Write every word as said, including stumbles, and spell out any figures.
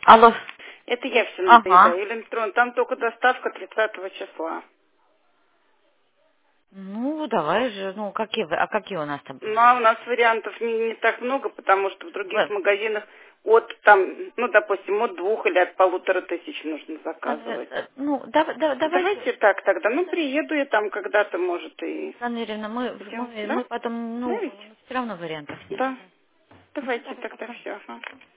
Алло. Это я все Ага. надоедаю. Электрон, там только доставка тридцатого числа. Ну, давай же. Ну, какие вы, а какие у нас там? Ну, а у нас вариантов не, не так много, потому что в других Вы- магазинах от там, ну, допустим, от двух или от полутора тысяч нужно а вы- заказывать. э, Ну, да, да- давайте, Давайте так тогда. Ну, приеду я там когда-то, может, и Анна Юрьевна, мы, идем. мы, Да? мы потом, Да ну, ведь? все равно вариантов нет. Да. Ну, Давайте давай, тогда пока. все.